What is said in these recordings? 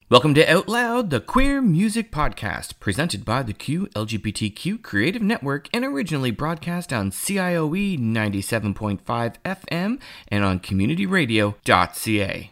Welcome to Out Loud, the queer music podcast, presented by the Q LGBTQ Creative Network and originally broadcast on CIOE 97.5 FM and on communityradio.ca.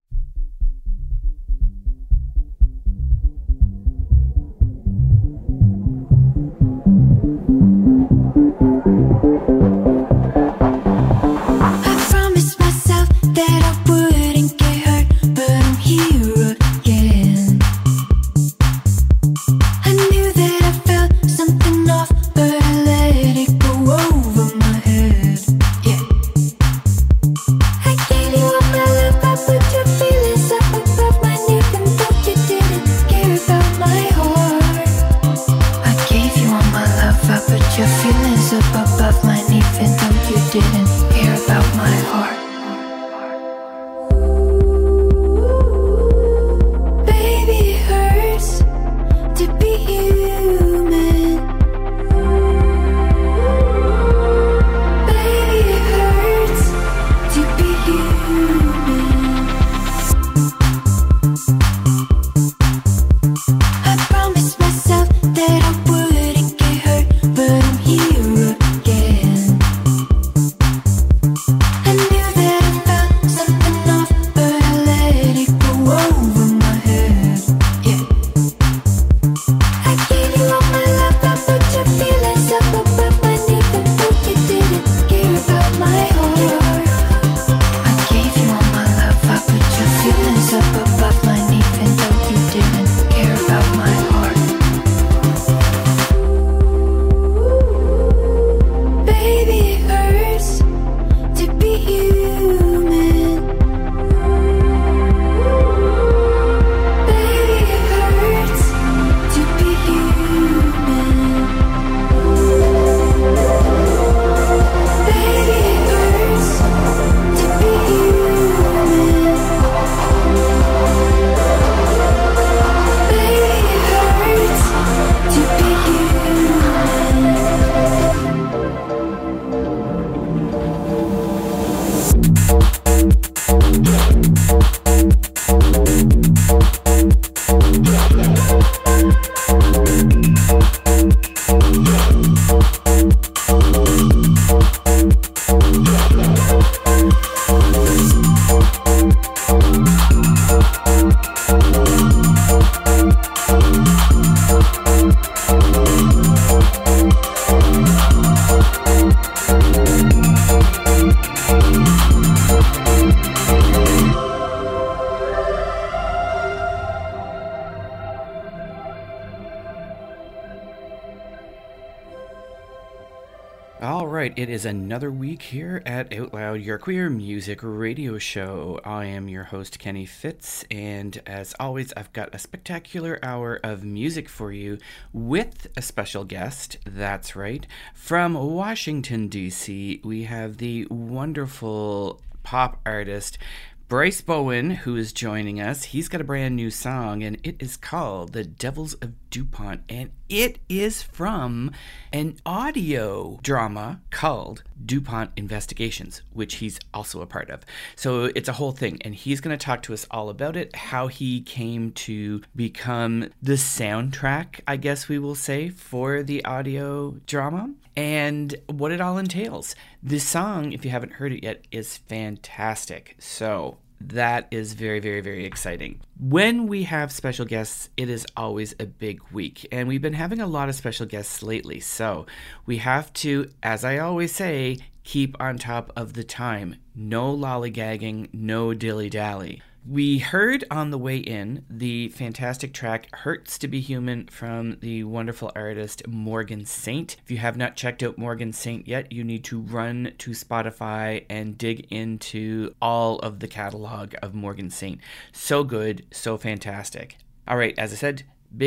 It is another week here at Out Loud, your queer music radio show. I am your host, Kenny Fitz, and as always, I've got a spectacular hour of music for you with a special guest. That's right. From Washington, D.C., we have the wonderful pop artist Bryce Bowen, who is joining us. He's got a brand new song, and it is called The Devils of DuPont, and it is from an audio drama called DuPont Investigations, which he's also a part of. So it's a whole thing, and he's going to talk to us all about it, how he came to become the soundtrack, I guess we will say, for the audio drama, and what it all entails. This song, if you haven't heard it yet, is fantastic. So that is very, very, very exciting. When we have special guests, it is always a big week. And we've been having a lot of special guests lately. So we have to, as I always say, keep on top of the time. No lollygagging, no dilly-dally. We heard on the way in the fantastic track Hurts to Be Human from the wonderful artist Morgan Saint. If you have not checked out Morgan Saint yet, you need to run to Spotify and dig into all of the catalog of Morgan Saint. So good, so fantastic. All right, as I said,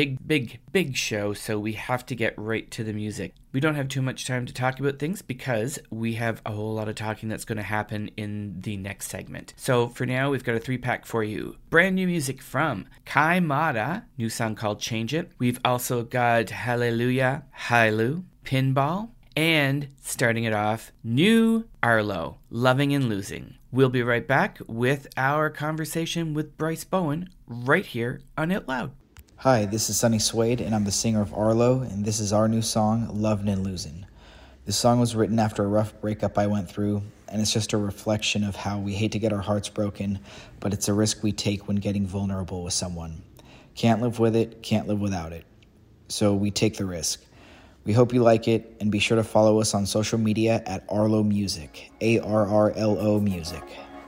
big show, so we have to get right to the music. We don't have too much time to talk about things because we have a whole lot of talking that's going to happen in the next segment. So for now, we've got a 3-pack for you. Brand new music from Kai Mada, new song called Change It. We've also got Hallelujah, Hailu, Pinball, and starting it off, new Arlo, Loving and Losing. We'll be right back with our conversation with Bryce Bowen right here on Out Loud. Hi, this is Sonny Suede, and I'm the singer of Arlo, and this is our new song, Lovin' and Losin'. This song was written after a rough breakup I went through, and it's just a reflection of how we hate to get our hearts broken, but it's a risk we take when getting vulnerable with someone. Can't live with it, can't live without it. So we take the risk. We hope you like it, and be sure to follow us on social media at Arlo Music, ARRLO Music.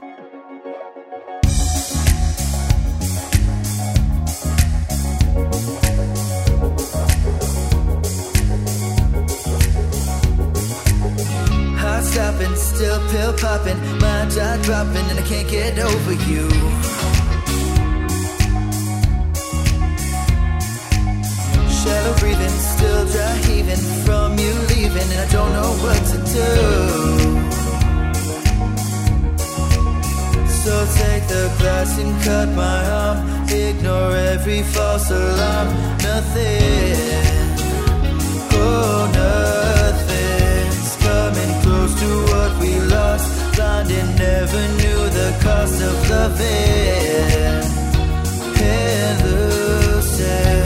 Heart stopping, still pill popping, my jaw dropping, and I can't get over you. Shallow breathing, still dry heaving from you leaving, and I don't know what to do. So take the glass and cut my arm, ignore every false alarm. Nothing, oh nothing's coming close to what we lost. Blind and never knew the cost of loving and losing.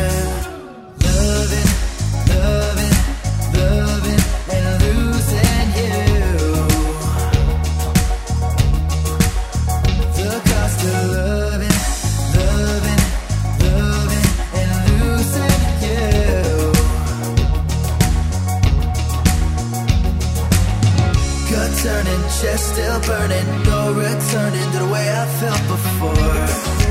Chest still burning, no returning to the way I felt before.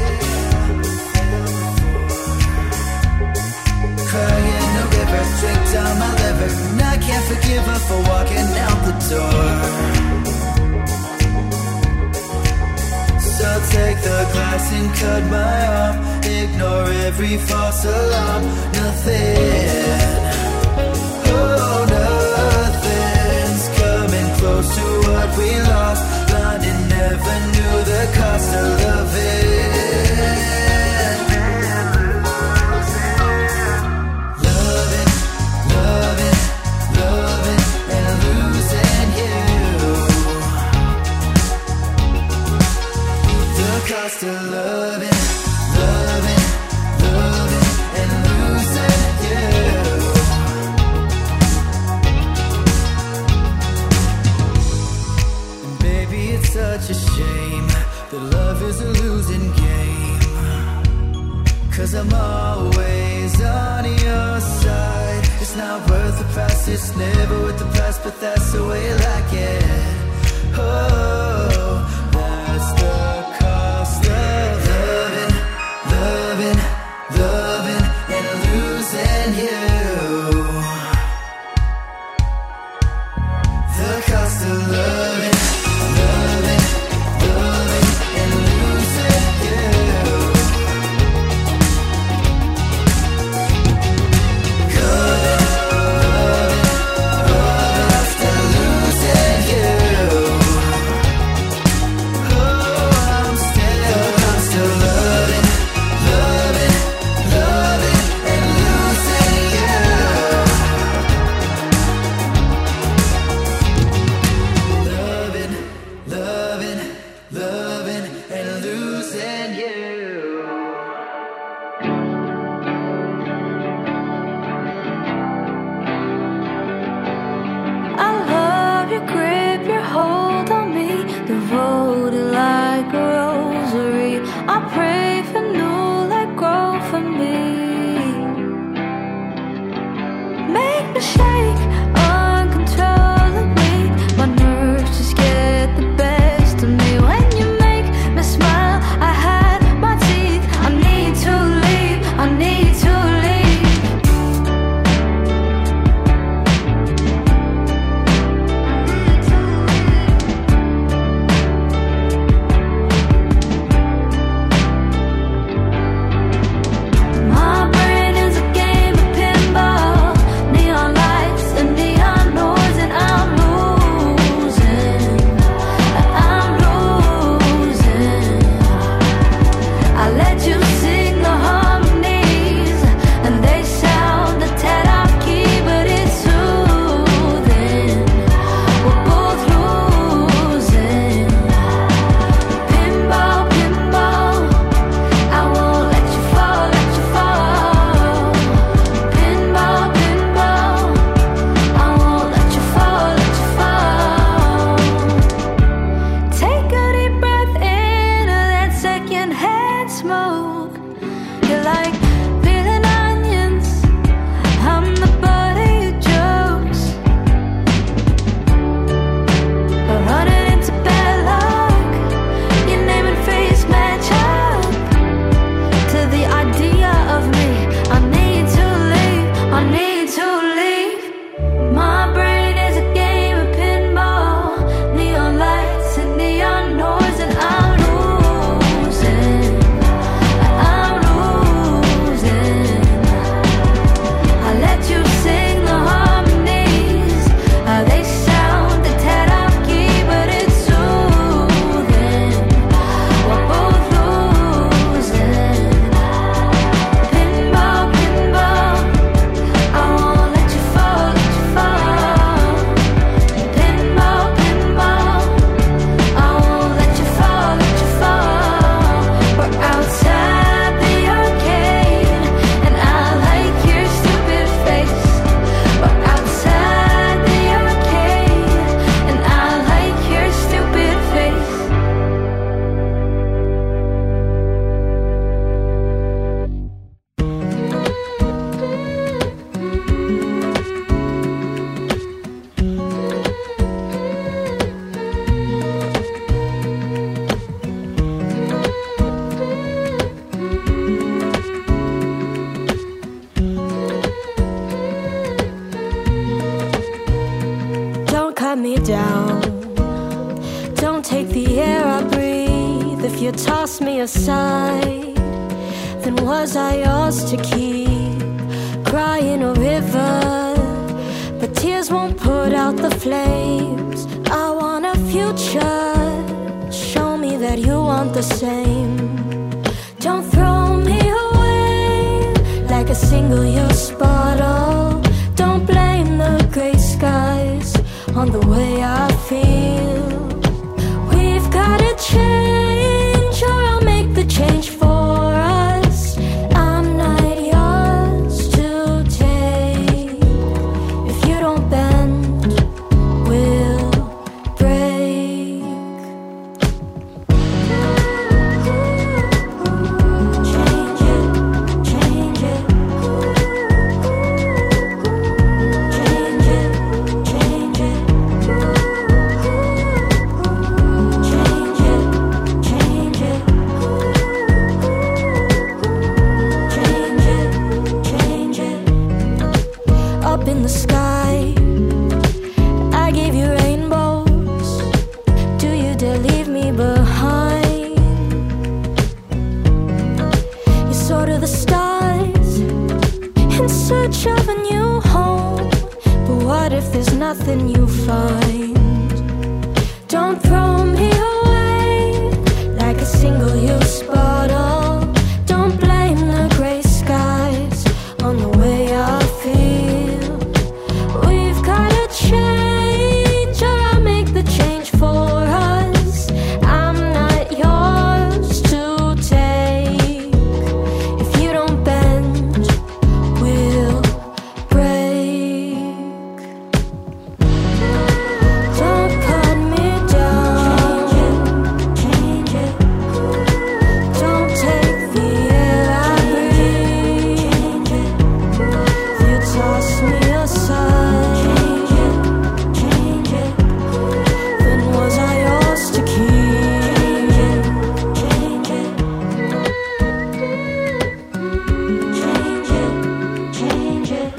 Crying a river, drink down my liver, and I can't forgive her for walking out the door. So take the glass and cut my arm, ignore every false alarm. Nothing, oh nothing's coming close to what we lost. Blind and never knew the cost of loving. Loving, loving, loving, and losing you. The cost of loving, loving, loving, and losing you. Such a shame that love is a losing game, 'cause I'm always on your side. It's not worth the price, it's never worth the price, but that's the way I like it. Oh, that's the cost of loving, loving, loving, and losing you. The cost of loving. you tossed me aside, then was I yours to keep? Crying a river, but tears won't put out the flames. I want a future, show me that you want the same. Don't throw me away like a single-use bottle. Don't blame the gray skies on the way I feel. We've gotta change, or I'll make the change for us. I'm not yours to take. If you don't bend, we'll break. Change it, change it. Change it, change it. Change it, change it. Change it, change it. Up in the sky, I gave you rainbows. Do you dare leave me behind? You soar to the stars in search of a new home. But what if there's nothing you find? Don't throw me away like a single-use bottle. Don't blame the gray skies on the way I feel. We've gotta change, or I'll make the change for us. I'm not yours to take. If you don't bend, we'll break. Don't cut me down. Change it. Don't take the air I breathe. You toss me aside. Change it. Then was I yours to keep? Change it. Change it.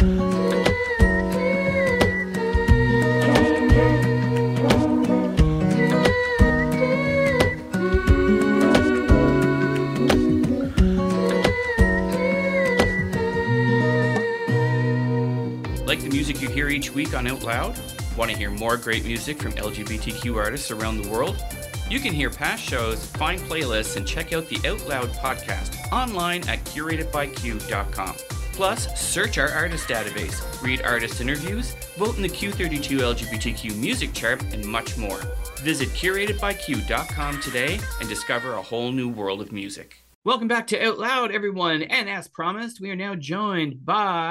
Like the music you hear each week on Out Loud? Want to hear more great music from LGBTQ artists around the world? You can hear past shows, find playlists, and check out the Out Loud podcast online at curatedbyq.com. Plus, search our artist database, read artist interviews, vote in the Q32 LGBTQ music chart, and much more. Visit curatedbyq.com today and discover a whole new world of music. Welcome back to Out Loud, everyone. And as promised, we are now joined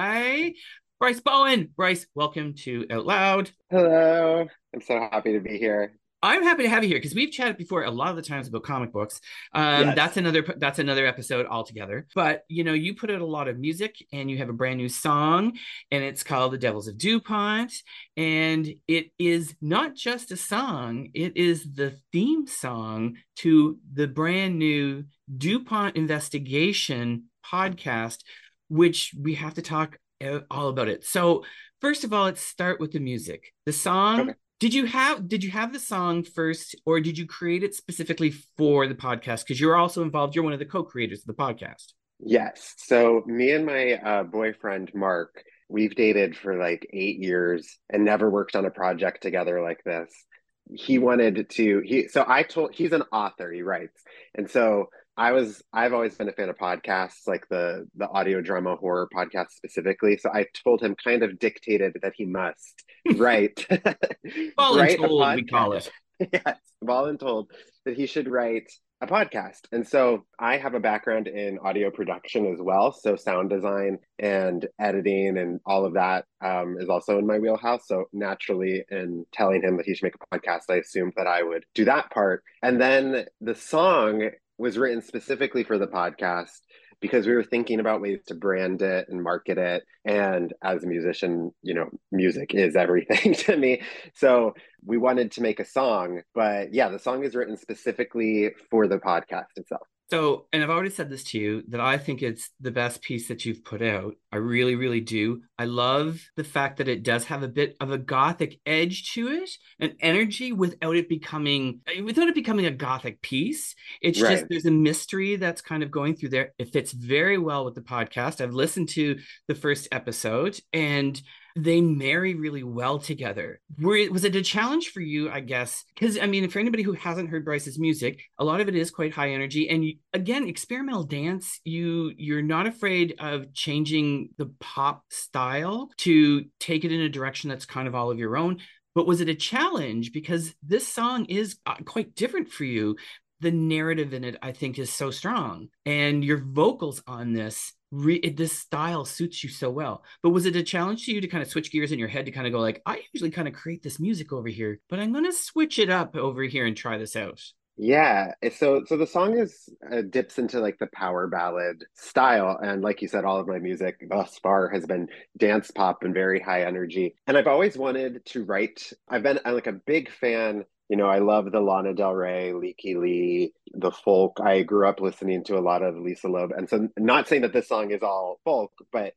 by Bryce Bowen. Bryce, welcome to Out Loud. Hello. I'm so happy to be here. I'm happy to have you here because we've chatted before a lot of the times about comic books. Yes. That's another episode altogether. But you put out a lot of music and you have a brand new song, and it's called "The Devils of DuPont." And it is not just a song; it is the theme song to the brand new DuPont Investigation podcast, which we have to talk all about it. So first of all, let's start with the music. The song. Okay. Did you have the song first, or did you create it specifically for the podcast? Because you're also involved. You're one of the co-creators of the podcast. Yes. So me and my boyfriend, Mark, we've dated for like 8 years and never worked on a project together like this. He wanted to, he's an author, he writes. And so I've always been a fan of podcasts, like the audio drama horror podcast specifically. So I told him, kind of dictated that he must write, write a Voluntold, podcast. we call it. Yes, voluntold that he should write a podcast. And so I have a background in audio production as well. So sound design and editing and all of that is also in my wheelhouse. So naturally, in telling him that he should make a podcast, I assumed that I would do that part. And then the song was written specifically for the podcast because we were thinking about ways to brand it and market it. And as a musician, music is everything to me. So we wanted to make a song, but yeah, the song is written specifically for the podcast itself. So, and I've already said this to you that I think it's the best piece that you've put out. I really, really do. I love the fact that it does have a bit of a gothic edge to it, an energy without it becoming a gothic piece. It's just Right. there's a mystery that's kind of going through there. It fits very well with the podcast. I've listened to the first episode and they marry really well together. Was it a challenge for you, I guess? Because, I mean, for anybody who hasn't heard Bryce's music, a lot of it is quite high energy. And you, again, experimental dance, you're not afraid of changing the pop style to take it in a direction that's kind of all of your own. But was it a challenge? Because this song is quite different for you. The narrative in it, I think, is so strong. And your vocals on this style suits you so well. But was it a challenge to you to kind of switch gears in your head to kind of go like, I usually kind of create this music over here, but I'm going to switch it up over here and try this out? Yeah, so the song is dips into like the power ballad style, and like you said, all of my music thus far has been dance pop and very high energy. And I've always wanted to write. I'm like a big fan. I love the Lana Del Rey, Leaky Lee, the folk. I grew up listening to a lot of Lisa Loeb, and so not saying that this song is all folk, but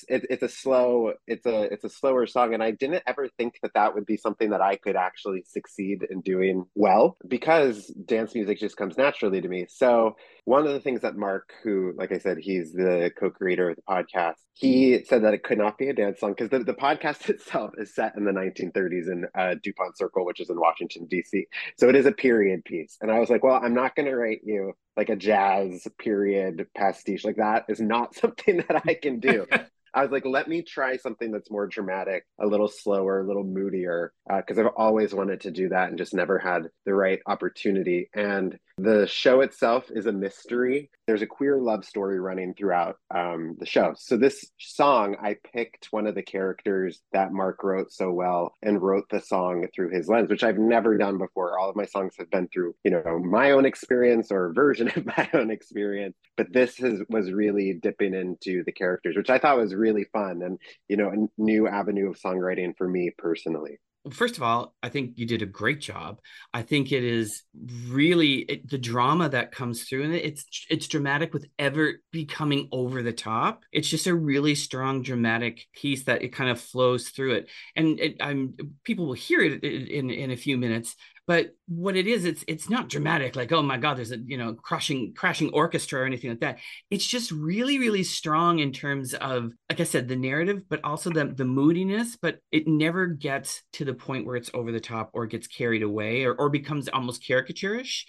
it's a slower song, and I didn't ever think that that would be something that I could actually succeed in doing well because dance music just comes naturally to me. So one of the things that Mark, who, like I said, he's the co-creator of the podcast, he said that it could not be a dance song because the podcast itself is set in the 1930s in DuPont Circle, which is in Washington, D.C. So it is a period piece. And I was like, well, I'm not going to write you like a jazz period pastiche. Like that is not something that I can do. I was like, let me try something that's more dramatic, a little slower, a little moodier, because I've always wanted to do that and just never had the right opportunity. And the show itself is a mystery. There's a queer love story running throughout the show. So this song, I picked one of the characters that Mark wrote so well and wrote the song through his lens, which I've never done before. All of my songs have been through, my own experience or version of my own experience. But was really dipping into the characters, which I thought was really fun and, a new avenue of songwriting for me personally. First of all, I think you did a great job. I think it is really the drama that comes through in it. It's dramatic with ever becoming over the top. It's just a really strong dramatic piece that it kind of flows through it, and people will hear it in a few minutes. But what it is, it's not dramatic, like, oh my God, there's a crashing orchestra or anything like that. It's just really, really strong in terms of, like I said, the narrative, but also the moodiness, but it never gets to the point where it's over the top or gets carried away or becomes almost caricaturish.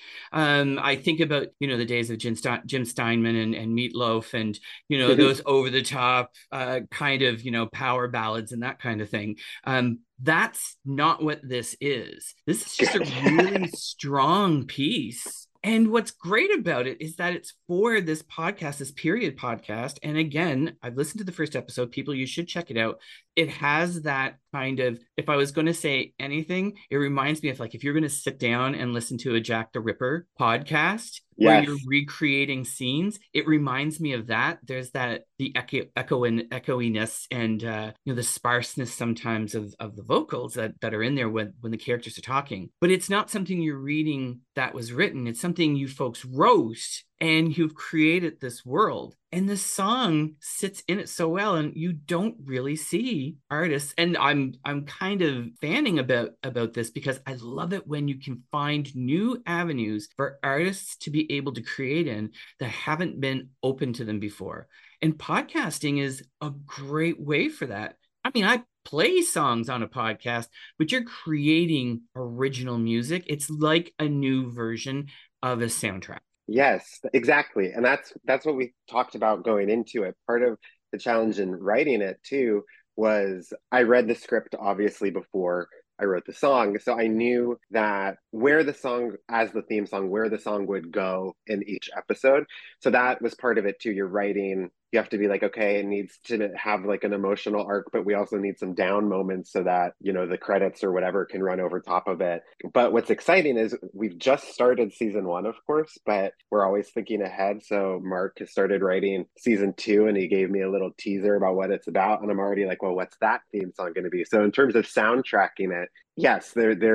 I think about, the days of Jim Steinman and Meatloaf and, those over the top kind of, power ballads and that kind of thing. That's not what this is. This is just a really strong piece. And what's great about it is that it's for this podcast, this period podcast. And again, I've listened to the first episode. People, you should check it out. It has that kind of, if I was going to say anything, it reminds me of like if you're going to sit down and listen to a Jack the Ripper podcast where you're recreating scenes, it reminds me of that. There's the echoiness and the sparseness sometimes of the vocals that are in there when the characters are talking. But it's not something you're reading that was written. It's something you folks wrote and you've created this world. And the song sits in it so well, and you don't really see artists. And I'm kind of fanning about this because I love it when you can find new avenues for artists to be able to create in that haven't been open to them before. And podcasting is a great way for that. I mean, I play songs on a podcast, but you're creating original music. It's like a new version of a soundtrack. Yes, exactly. And that's what we talked about going into it. Part of the challenge in writing it too was I read the script obviously before I wrote the song. So I knew that where the song, as the theme song, where the song would go in each episode. So that was part of it too. You're writing, you have to be like, okay, it needs to have like an emotional arc, but we also need some down moments so that, the credits or whatever can run over top of it. But what's exciting is we've just started season 1, of course, but we're always thinking ahead. So Mark has started writing season 2 and he gave me a little teaser about what it's about. And I'm already like, well, what's that theme song going to be? So in terms of soundtracking it, Yes,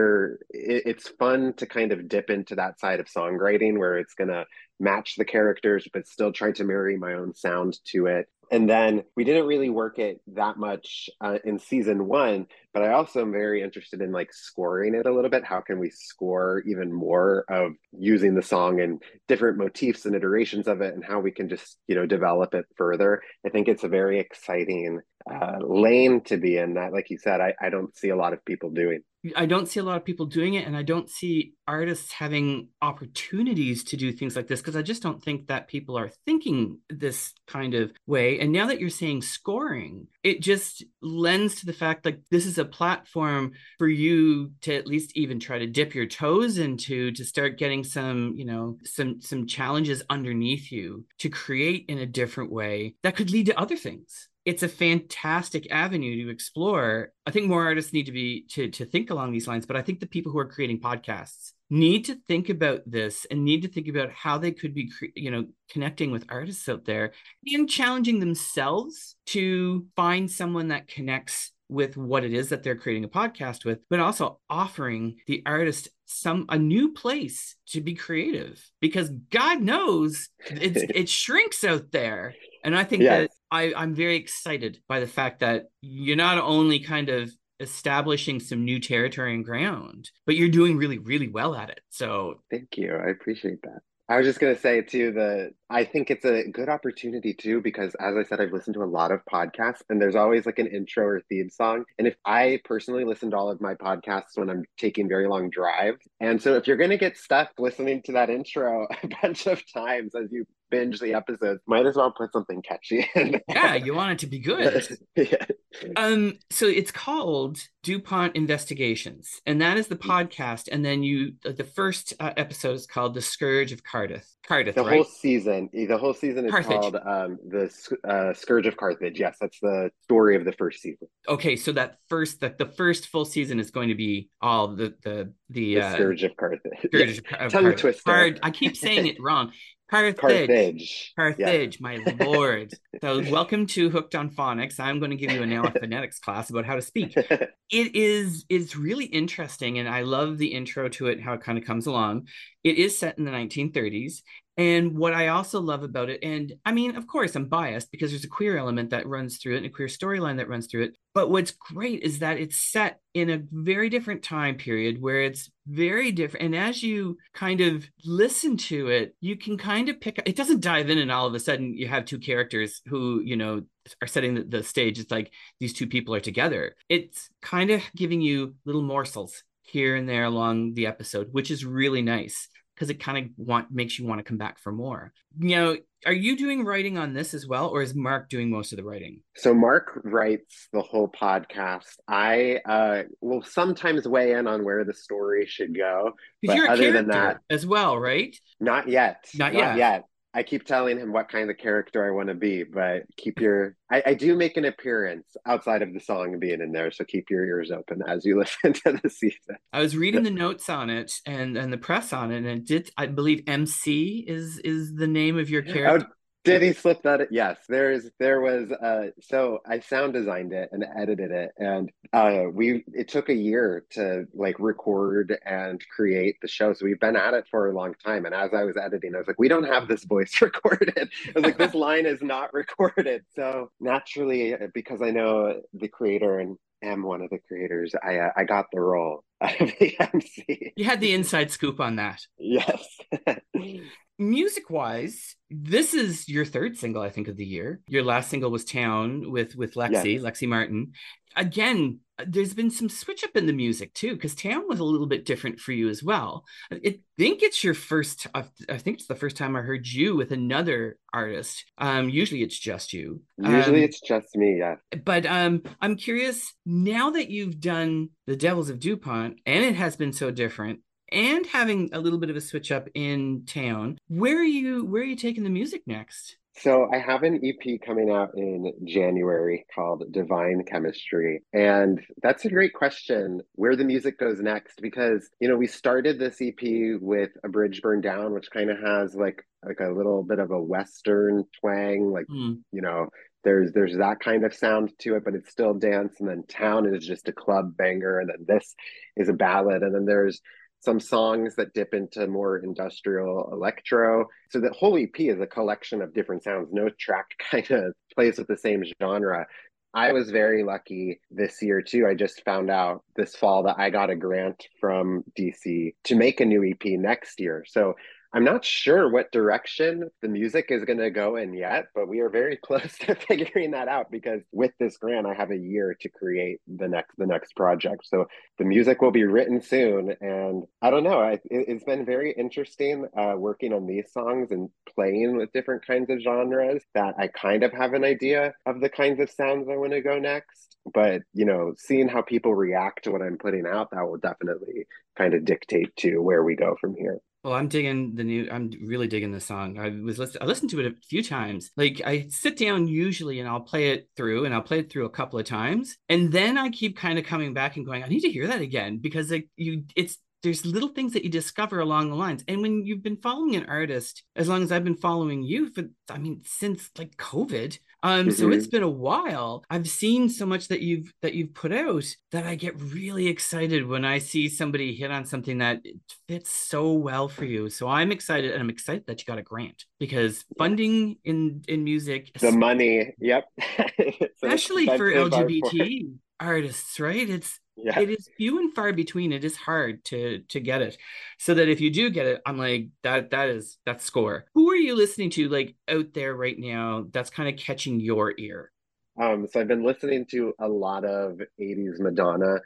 it's fun to kind of dip into that side of songwriting where it's gonna match the characters, but still try to marry my own sound to it. And then we didn't really work it that much in season one, but I also am very interested in like scoring it a little bit. How can we score even more of using the song and different motifs and iterations of it, and how we can just, develop it further? I think it's a very exciting lane to be in that, like you said, I don't see a lot of people doing. I don't see a lot of people doing it, and I don't see artists having opportunities to do things like this because I just don't think that people are thinking this kind of way. And now that you're saying scoring, it just lends to the fact like this is a platform for you to at least even try to dip your toes into, to start getting some, some challenges underneath you to create in a different way that could lead to other things. It's a fantastic avenue to explore. I think more artists need to be to think along these lines, but I think the people who are creating podcasts need to think about this and need to think about how they could be, connecting with artists out there and challenging themselves to find someone that connects with what it is that they're creating a podcast with, but also offering the artist a new place to be creative, because God knows it shrinks out there. And I think that I'm very excited by the fact that you're not only kind of establishing some new territory and ground, but you're doing really, really well at it. So thank you. I appreciate that. I was just going to say too that I think it's a good opportunity too, because as I said, I've listened to a lot of podcasts and there's always like an intro or theme song. And if I personally listen to all of my podcasts when I'm taking very long drives, and so if you're going to get stuck listening to that intro a bunch of times as you binge the episodes, might as well put something catchy in there. Yeah, you want it to be good. Yeah. So it's called DuPont Investigations, and that is the podcast. And then the first episode is called The Scourge of Cardiff. Cardiff, the right? whole season is Carthage. Called the Scourge of Carthage. Yes, that's the story of the first season. Okay, so that the first full season is going to be all the Scourge of Carthage. Scourge of Tongue Cardiff. twister. I keep saying it wrong. Carthage. Carthage, yeah. My lord. So welcome to Hooked on Phonics. I'm going to give you a now a phonetics class about how to speak. It's really interesting, and I love the intro to it, how it kind of comes along. It is set in the 1930s. And what I also love about it, and I mean, of course, I'm biased because there's a queer element that runs through it and a queer storyline that runs through it. But what's great is that it's set in a very different time period where it's very different. And as you kind of listen to it, you can kind of pick up, it doesn't dive in and all of a sudden you have two characters who, are setting the stage. It's like these two people are together. It's kind of giving you little morsels here and there along the episode, which is really nice, because it kind of makes you want to come back for more. Are you doing writing on this as well, or is Mark doing most of the writing? So Mark writes the whole podcast. I will sometimes weigh in on where the story should go. Because you're a character as well, right? Not yet. Not yet. I keep telling him what kind of character I want to be, but I do make an appearance outside of the song being in there, so keep your ears open as you listen to the season. I was reading the notes on it and the press on it, and I believe MC is the name of your character. Oh, did he slip that? Yes, there was so I sound designed it and edited it, and it took a year to like record and create the show. So we've been at it for a long time. And as I was editing, I was like, we don't have this voice recorded. I was like, this line is not recorded. So naturally, because I know the creator and am one of the creators, I got the role of the MC. You had the inside scoop on that. Yes. Music-wise, this is your third single, I think, of the year. Your last single was Town with Lexi, yes. Lexi Martin. Again, there's been some switch up in the music too, because Town was a little bit different for you as well. I think it's the first time I heard you with another artist. Usually it's just you. Usually it's just me, yeah. But I'm curious, now that you've done The Devils of DuPont, and it has been so different, and having a little bit of a switch up in Town, where are you taking the music next? So I have an EP coming out in January called Divine Chemistry. And that's a great question, where the music goes next, because, we started this EP with A Bridge Burned Down, which kind of has like a little bit of a Western twang, like, Mm. you know, there's that kind of sound to it, but it's still dance. And then Town is just a club banger. And then this is a ballad. And then there's some songs that dip into more industrial electro. So the whole EP is a collection of different sounds. No track kind of plays with the same genre. I was very lucky this year too. I just found out this fall that I got a grant from DC to make a new EP next year. So I'm not sure what direction the music is going to go in yet, but we are very close to figuring that out, because with this grant, I have a year to create the next project. So the music will be written soon, and I don't know. It's been very interesting working on these songs and playing with different kinds of genres. That I kind of have an idea of the kinds of sounds I want to go next. But seeing how people react to what I'm putting out, that will definitely kind of dictate to where we go from here. Well, I'm really digging the song. I listened to it a few times. Like, I sit down usually and I'll play it through, a couple of times. And then I keep kind of coming back and going, I need to hear that again, because there's little things that you discover along the lines. And when you've been following an artist, as long as I've been following you since like COVID, so it's been a while. I've seen so much that you've put out that I get really excited when I see somebody hit on something that fits so well for you. So I'm excited, and I'm excited that you got a grant, because funding in music, the money, yep, especially for LGBT artists, right? It is few and far between. It is hard to get it. So that if you do get it, I'm like, that's score. Who are you listening to like out there right now that's kind of catching your ear? So I've been listening to a lot of 80s Madonna,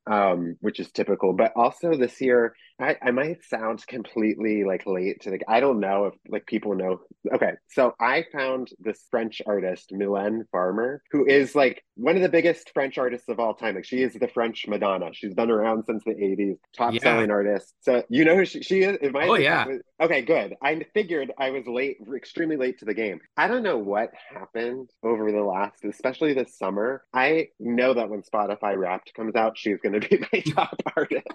which is typical, but also this year, I might sound completely like late to I don't know if like people know. Okay, so I found this French artist, Mylène Farmer, who is like one of the biggest French artists of all time. Like, she is the French Madonna. She's been around since the 80s, top selling artist. So you know who she is? Okay, good. I figured I was late, extremely late to the game. I don't know what happened over the last, especially this summer. I know that when Spotify Wrapped comes out, she's going to be my top artist.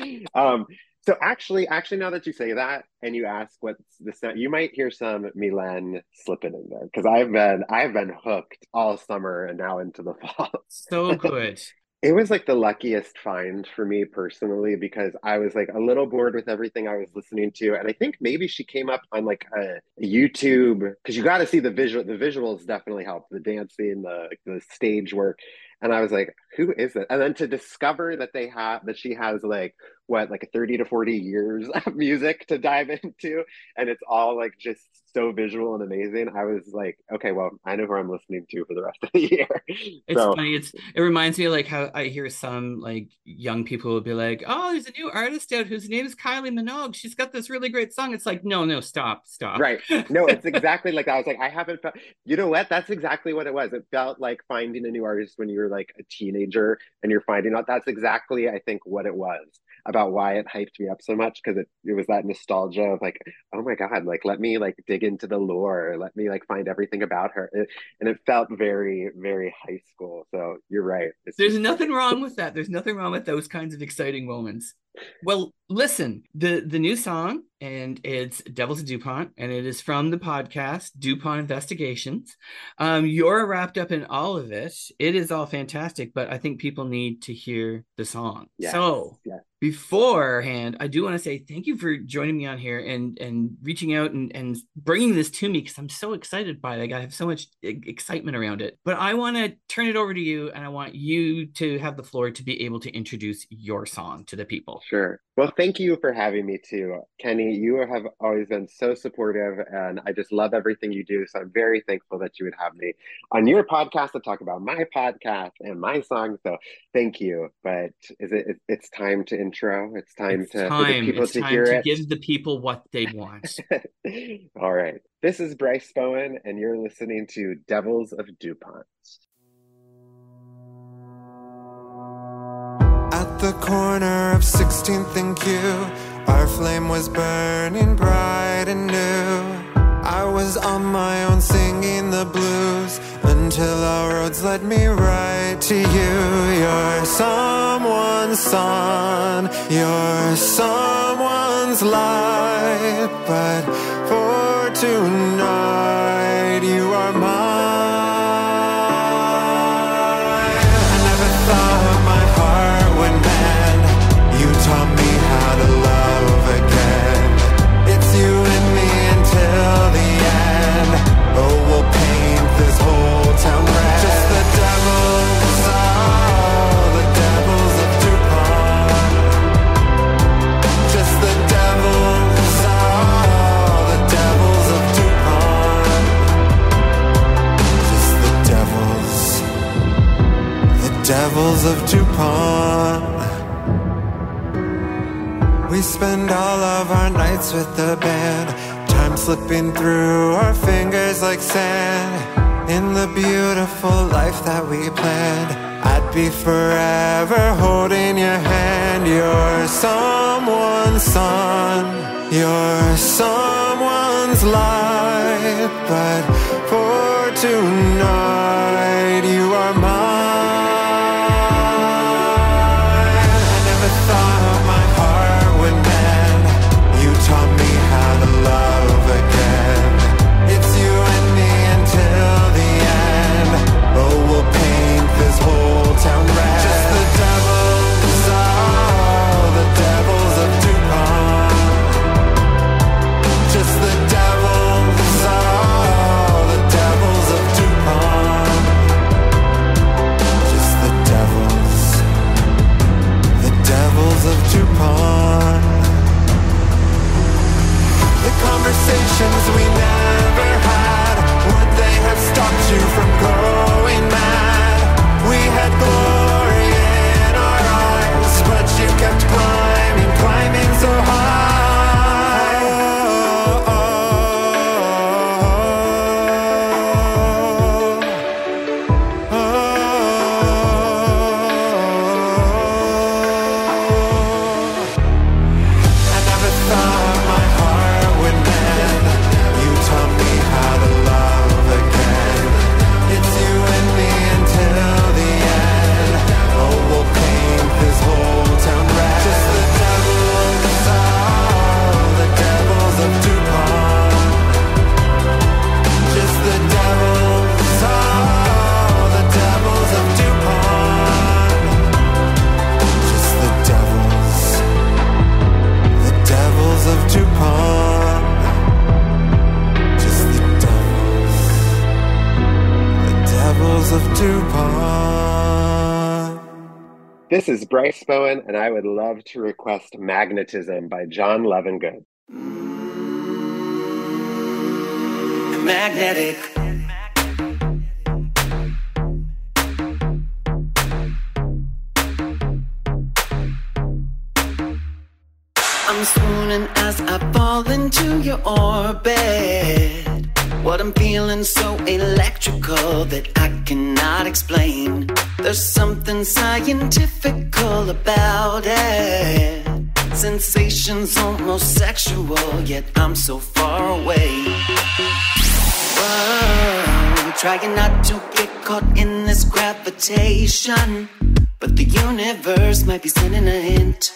So actually, now that you say that and you ask what's the sound, you might hear some Mylène slipping in there, because I've been hooked all summer and now into the fall. So good. It was like the luckiest find for me personally, because I was like a little bored with everything I was listening to. And I think maybe she came up on like a YouTube, because you got to see the visual. The visuals definitely help, the dancing, the stage work. And I was like, who is it? And then to discover that she has like 30 to 40 years of music to dive into, and it's all like just so visual and amazing. I was like, okay, well, I know who I'm listening to for the rest of the year. It's funny. It reminds me of like how I hear some like young people will be like, oh, there's a new artist out whose name is Kylie Minogue. She's got this really great song. It's like, no, stop. Right. No, it's exactly like that. I was like, I haven't felt, you know what? That's exactly what it was. It felt like finding a new artist when you're like a teenager and you're finding out. That's exactly, I think, what it was about why it hyped me up so much, because it was that nostalgia of like, oh my God, like let me like dig into the lore, let me like find everything about her. And it felt very, very high school. So you're right. There's nothing wrong with that. There's nothing wrong with those kinds of exciting moments. Well, listen, the new song, and it's Devils of DuPont, and it is from the podcast DuPont Investigations. You're wrapped up in all of it. It is all fantastic, but I think people need to hear the song. Yes. So yes. Beforehand, I do want to say thank you for joining me on here and reaching out and bringing this to me, because I'm so excited by it. I have so much excitement around it. But I want to turn it over to you, and I want you to have the floor to be able to introduce your song to the people. Sure. Well, thank you for having me too, Kenny. You have always been so supportive, and I just love everything you do. So I'm very thankful that you would have me on your podcast to talk about my podcast and my song. So thank you. But it's time to intro. It's time for the people to hear it. Give the people what they want. All right. This is Bryce Bowen, and you're listening to Devils of DuPont. At the corner of 16th and Q, our flame was burning bright and new. I was on my own singing the blues until our roads led me right to you. You're someone's sun, you're someone's light, but for tonight you are mine. I never thought my heart would mend. You taught me how to love again. It's you and me until the end. Oh, we'll paint this whole town red. Just the devils, oh, the devils of DuPont. Just the devils, oh, the devils of DuPont. Just the devils of DuPont. We spend all of our nights with the band, time slipping through our fingers like sand. In the beautiful life that we planned, I'd be forever holding your hand. You're someone's sun, you're someone's light, but for tonight you are mine. I never thought my heart would mend. You taught me how to love again. It's you and me until the end. Oh, we'll paint this whole town red. Just the devils, oh, the devils of DuPont. Just the devils, oh, the devils of DuPont. Just the devils of DuPont. The conversations we never had, would they have stopped you from going mad? We had glory in our eyes, but you kept climbing, climbing so high. Oh, oh, oh, oh. I never thought my heart would mend. You taught me how to love again. It's you and me until the end. Oh, we'll paint this whole town red. Just the devils, oh, the devils of DuPont. Just the devils, oh, the devils of DuPont. Just the devils of DuPont. Just the devils of DuPont. This is Bryce Bowen, and I would love to request Magnetism by John Levengood. Magnetic. I'm swooning as I fall into your orbit. What I'm feeling so electrical that I cannot explain. There's something scientifical about it. Sensations almost sexual, yet I'm so far away. Whoa, trying not to get caught in this gravitation, but the universe might be sending a hint.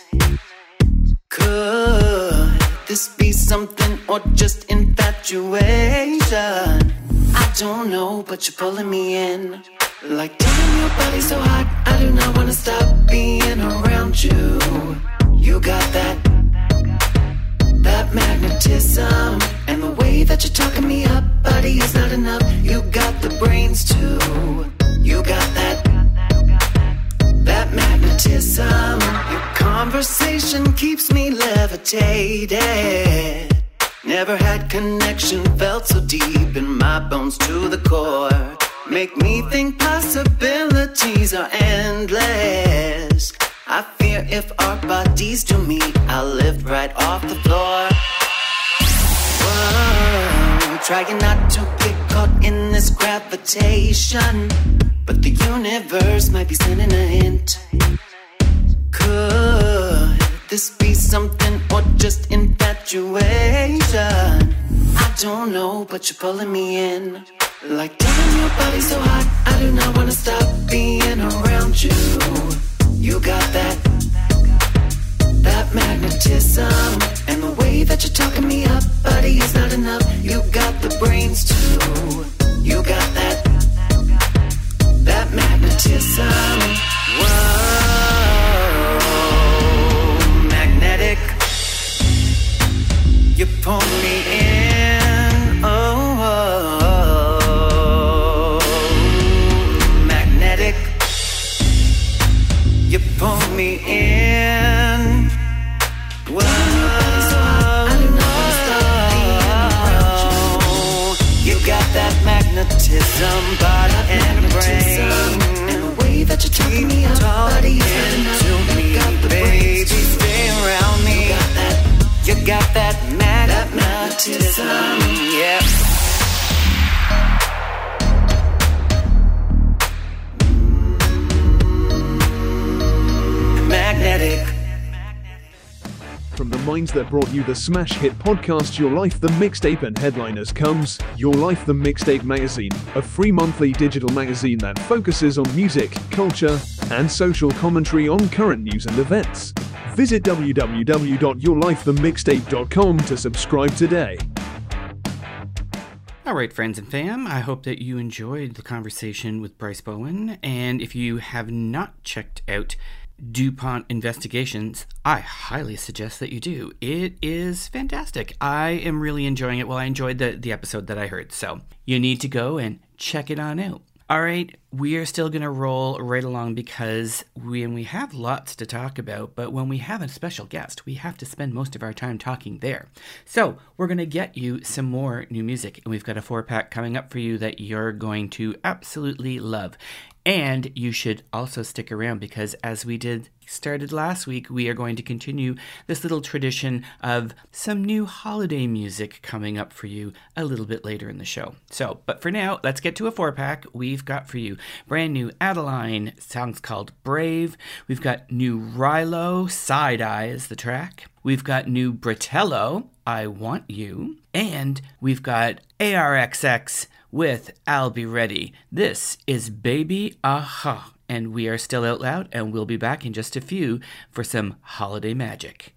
Could this be something or just infatuation? I don't know, but you're pulling me in. Like, damn, your body's so hot, I do not want to stop being around you. You got that magnetism, and the way that you're talking me up, body is not enough. You got the brains too. You got that magnetism. Your conversation keeps me levitated. Never had connection, felt so deep in my bones to the core. Make me think possibilities are endless. I fear if our bodies do meet, I'll lift right off the floor. Whoa, trying not to get caught in this gravitation, but the universe might be sending a hint. Could this be something or just infatuation? I don't know, but you're pulling me in. Like, damn, your body's so hot, I do not wanna stop being around you. You got that magnetism, and the way that you're talking me up, buddy, is not enough. You got the brains too. You got that magnetism. Whoa, magnetic. You pull me in. Oh, magnetic. You pull me in. Whoa, you got that magnetism, body and brain. And the way that you're talking me up, body to me, baby, stay around me. You got that magnetism, yeah. Magnetic. From the minds that brought you the smash hit podcast Your Life the Mixtape and headliners comes Your Life the Mixtape magazine, a free monthly digital magazine that focuses on music, culture, and social commentary on current news and events. Visit www.yourlifethemixtape.com to subscribe today. All right, friends and fam, I hope that you enjoyed the conversation with Bryce Bowen, and if you have not checked out DuPont Investigations, I highly suggest that you do. It is fantastic. I am really enjoying it. Well, I enjoyed the episode that I heard, so you need to go and check it on out. All right, we are still going to roll right along because we have lots to talk about, but when we have a special guest, we have to spend most of our time talking there. So we're going to get you some more new music, and we've got a 4-pack coming up for you that you're going to absolutely love. And you should also stick around because as we started last week, we are going to continue this little tradition of some new holiday music coming up for you a little bit later in the show. So, but for now, let's get to a 4-pack. We've got for you brand new Adeline, song's called Brave. We've got new Rilo, Side Eye is the track. We've got new Bratello, I Want You. And we've got ARXX with I'll Be Ready. This is Baby Aha, and we are still out loud, and we'll be back in just a few for some holiday magic.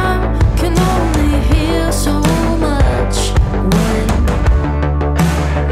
Can only heal so much when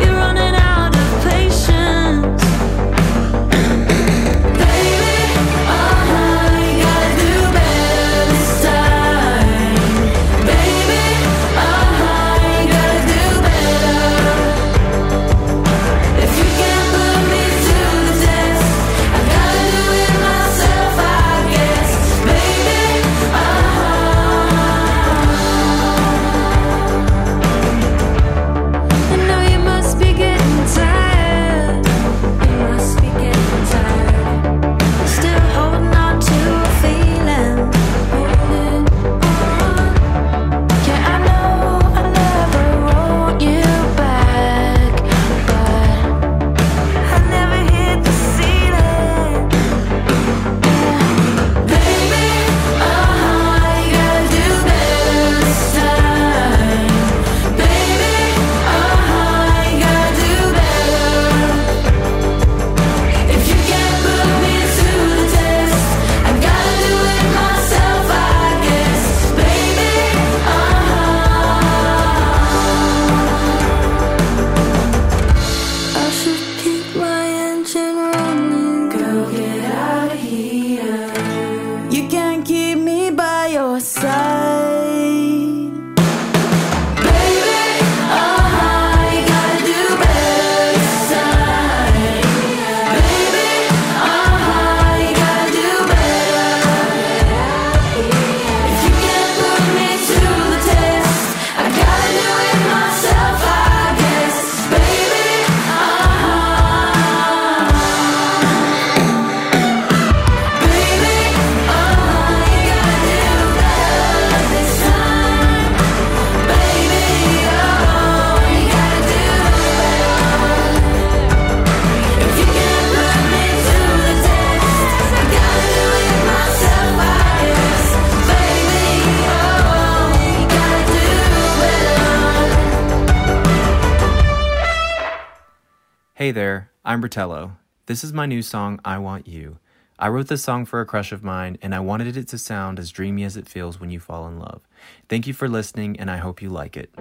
Hey there, I'm Bratello. This is my new song, I Want You. I wrote this song for a crush of mine, and I wanted it to sound as dreamy as it feels when you fall in love. Thank you for listening, and I hope you like it.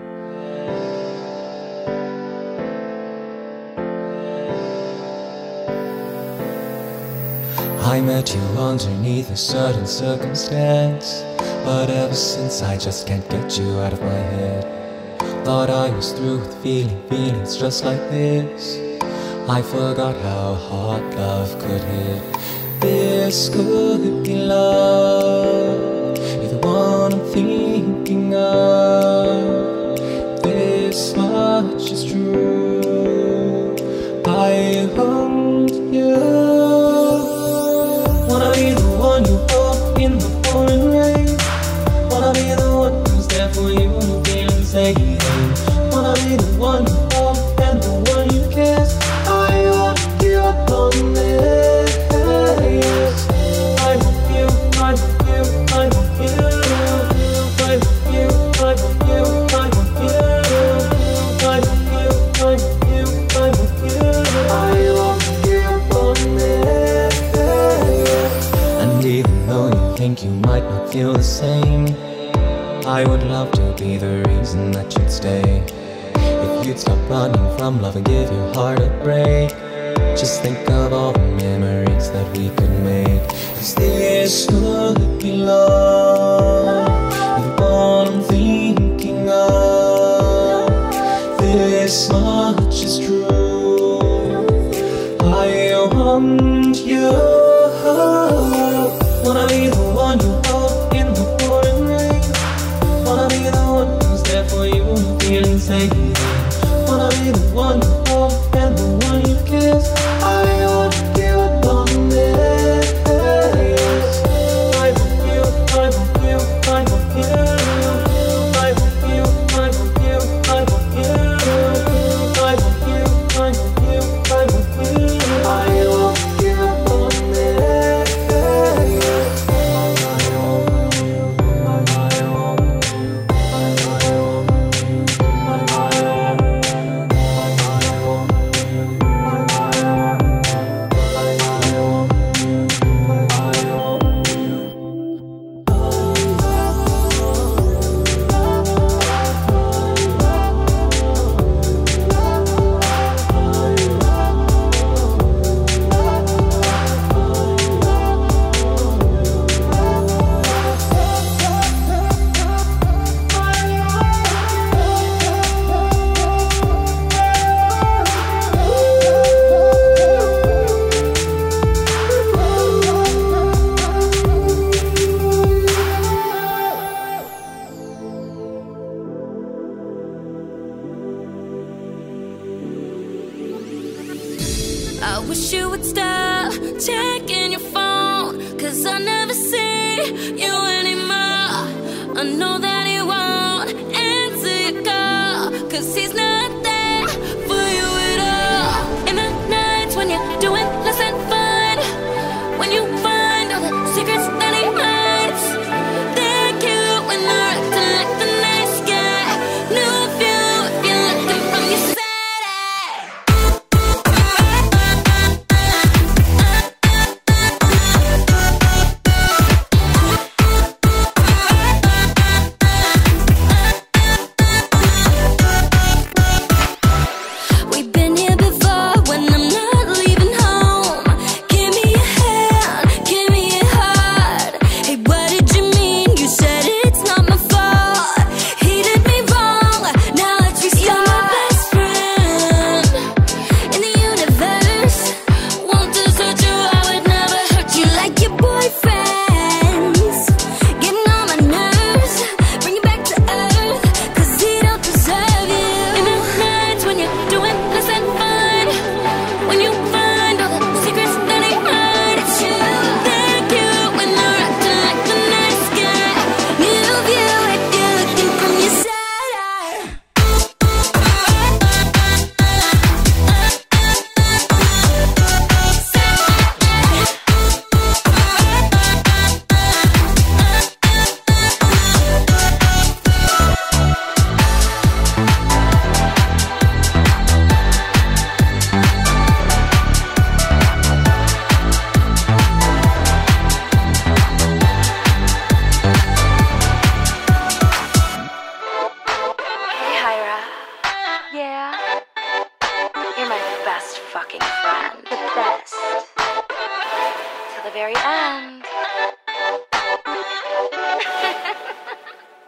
I met you underneath a certain circumstance, but ever since I just can't get you out of my head. Thought I was through with feelings just like this. I forgot how hard love could hit. This could be love. You're the one I'm thinking of. This much is true. I want you. Wanna be the one you hold in the pouring rain. Wanna be the one who's there for you when feeling saying. Wanna be the one you hold and the one you kiss. I want you up on this. I want you, I want you, I want you. I want you, I want you, I want you. I want you, I want you, I want you. I want you up on this. And even though you think you might not feel the same, I would love to be the reason that you'd stay. If you'd stop running from love and give your heart a break, just think of all the memories that we could make. 'Cause this could be love. You're the one I'm thinking of. This much is true. I want you. Wanna be the one you hold in the pouring rain. Wanna be the one who's there for you when feeling safe. Wanna be the one you hold and the one you kiss. I want you up on this. I want you, I want you, I want you. I want you, I want you, I want you. I want you, I want you, I want you. I want you up on this. I wish you would stop checking your phone, 'cause I never see you anymore. I know that he won't answer your call, 'cause he's not there for you at all. In the nights when you're doing less than fun, when you find all the secrets that he hides, they're cute when they're acting like the nice guy. Knew of you if you're looking from your side.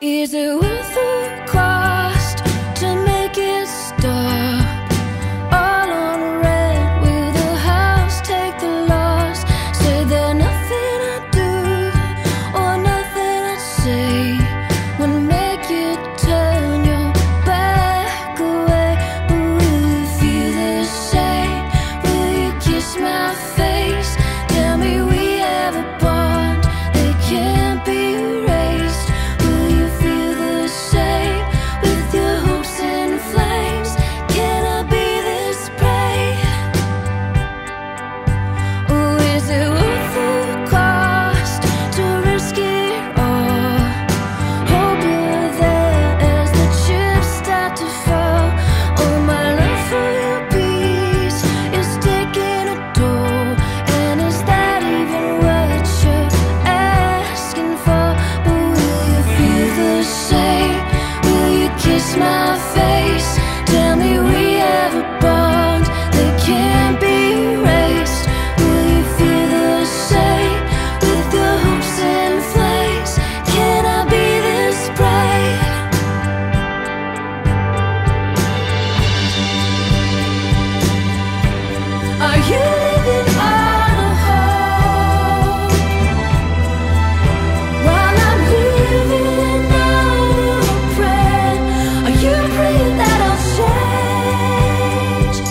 Is it worth the cost to make it stop? All on red, will the house take the loss? Say there nothing I do or nothing I say would make you turn your back away. But will you feel the same? Will you kiss my face? Tell me we have a bond that can't be erased. Will you feel the same with your hopes in flames? Can I be this brave? Or is it worth the cost to risk it all? Hope you're there as the chips start to fall. Oh, my love for your peace is taking a toll. And is that even what you're asking for? But will you feel the same? Will you kiss my face? Tell me we have a bond that can't be erased. Will you feel the same with your hopes in flames? Can I be this brave? Are you living on a hope while I'm living on a prayer? Are you praying that I'll change?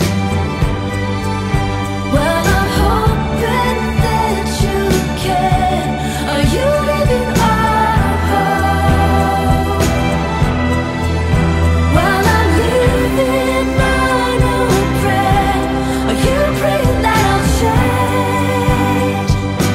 Well, I'm hoping that you can. Are you living on a hope while I'm living on a prayer? Are you praying that I'll change?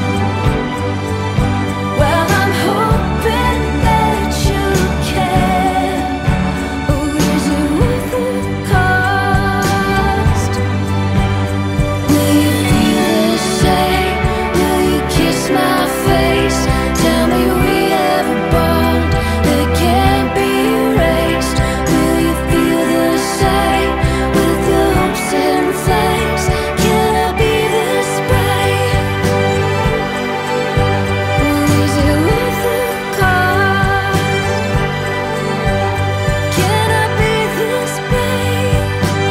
Well, I'm hoping that you can. Or is it worth the cost? Will you feel the same? Will you kiss my face? Tell me we have a bond that can't be erased. Will you feel the same with your hopes in flames? Can I be this brave? Or is it worth the cost? Can I be this brave?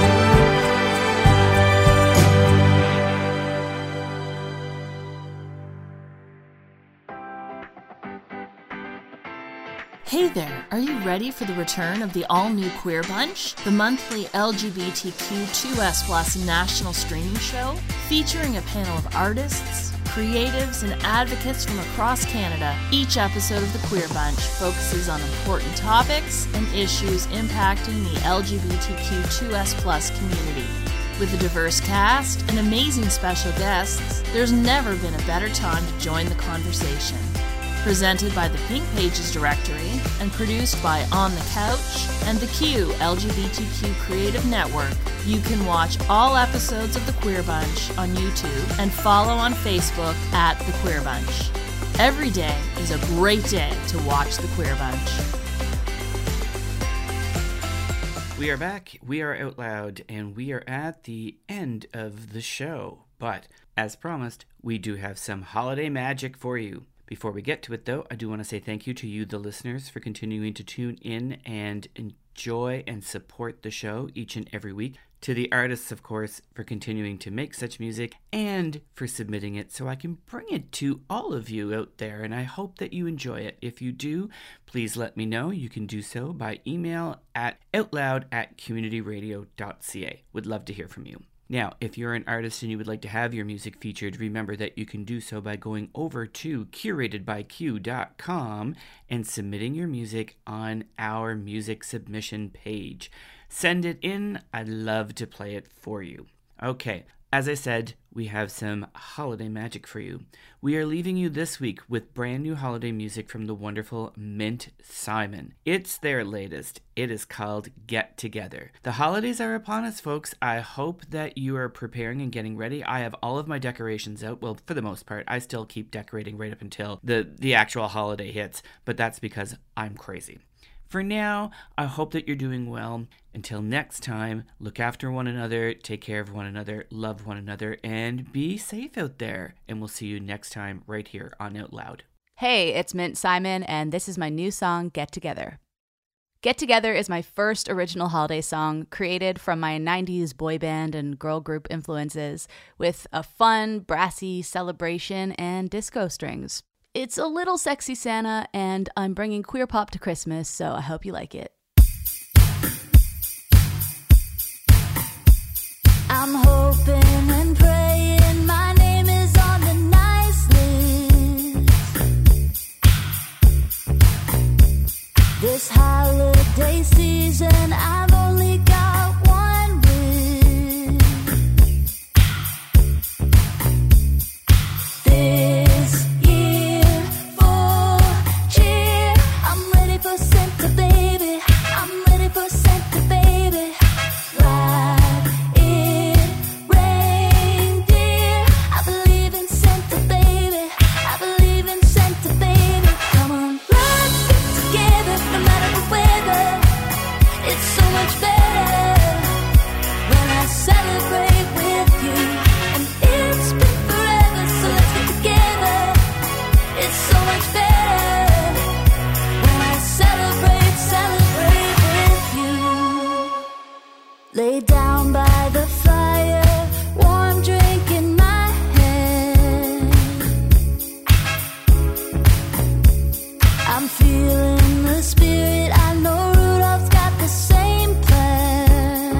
Hey there, are you ready for the return of the all-new Queer Bunch, the monthly LGBTQ2S+ national streaming show featuring a panel of artists, creatives, and advocates from across Canada? Each episode of the Queer Bunch focuses on important topics and issues impacting the LGBTQ2S+ community. With a diverse cast and amazing special guests, there's never been a better time to join the conversation. Presented by the Pink Pages Directory and produced by On the Couch and the Q LGBTQ Creative Network, you can watch all episodes of The Queer Bunch on YouTube and follow on Facebook at The Queer Bunch. Every day is a great day to watch The Queer Bunch. We are back, we are Out Loud, and we are at the end of the show. But, as promised, we do have some holiday magic for you. Before we get to it, though, I do want to say thank you to you, the listeners, for continuing to tune in and enjoy and support the show each and every week. To the artists, of course, for continuing to make such music and for submitting it so I can bring it to all of you out there, and I hope that you enjoy it. If you do, please let me know. You can do so by email at outloud@communityradio.ca. Would love to hear from you. Now, if you're an artist and you would like to have your music featured, remember that you can do so by going over to curatedbyq.com and submitting your music on our music submission page. Send it in. I'd love to play it for you. Okay, as I said, we have some holiday magic for you. We are leaving you this week with brand new holiday music from the wonderful Mint Simon. It's their latest. It is called Get Together. The holidays are upon us, folks. I hope that you are preparing and getting ready. I have all of my decorations out. Well, for the most part, I still keep decorating right up until the actual holiday hits, but that's because I'm crazy. For now, I hope that you're doing well. Until next time, look after one another, take care of one another, love one another, and be safe out there. And we'll see you next time right here on Out Loud. Hey, it's Mint Simon, and this is my new song, Get Together. Get Together is my first original holiday song, created from my 90s boy band and girl group influences, with a fun, brassy celebration and disco strings. It's a little sexy Santa, and I'm bringing queer pop to Christmas, so I hope you like it. I'm hoping and praying my name is on the nice list. This holiday season, I've only got one wish. This year for cheer, I'm ready for Santa, baby. I'm ready for Santa, baby. Ride it, reindeer. I believe in Santa, baby. I believe in Santa, baby. Come on, let's get together, no matter the weather. It's so much better when I celebrate with you. And it's been forever, so let's get together. It's so much better when I celebrate with you. Lay down by the fire, warm drink in my hand. I'm feeling the spirit, I know Rudolph's got the same plan.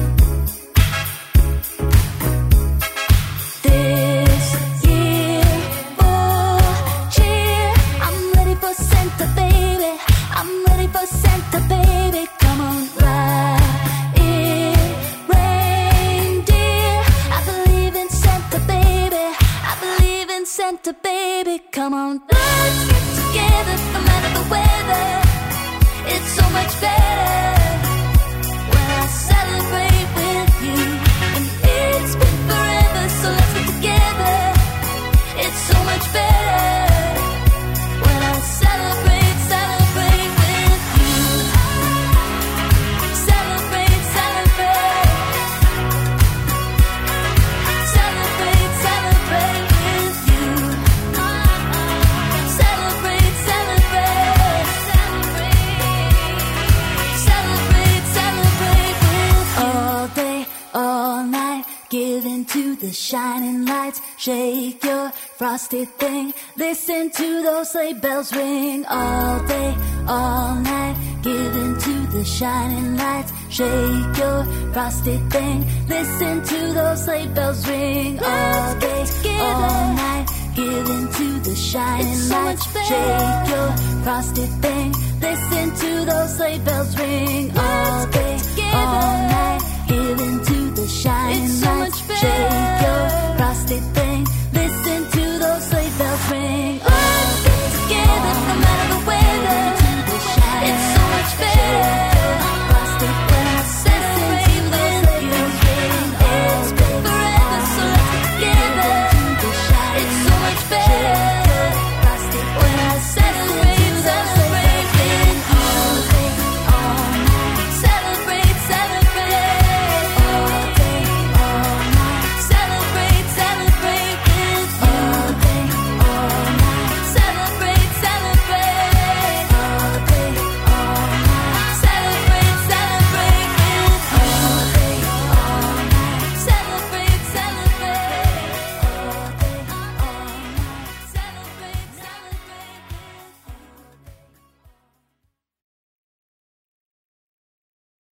This year for cheer, I'm ready for Santa, baby. I'm ready for Santa, baby. Come on, ride it, reindeer. I believe in Santa, baby. I believe in Santa, baby. Come on, let's get together, no matter the weather. It's so much better when I celebrate with you. And it's been forever, so let's get together. It's so much better when I celebrate with you. Celebrate with you. Celebrate with you. All day, all night, give into the shining lights. Shake your frosted thing. Listen to those sleigh bells ring. All day, all night, give into the shining lights. Shake your frosted thing. Listen to those sleigh bells ring. All day, all night, give into the shining lights. Shake your frosted thing. Listen to those sleigh bells ring. All day, all night, give into the shining lights. Shake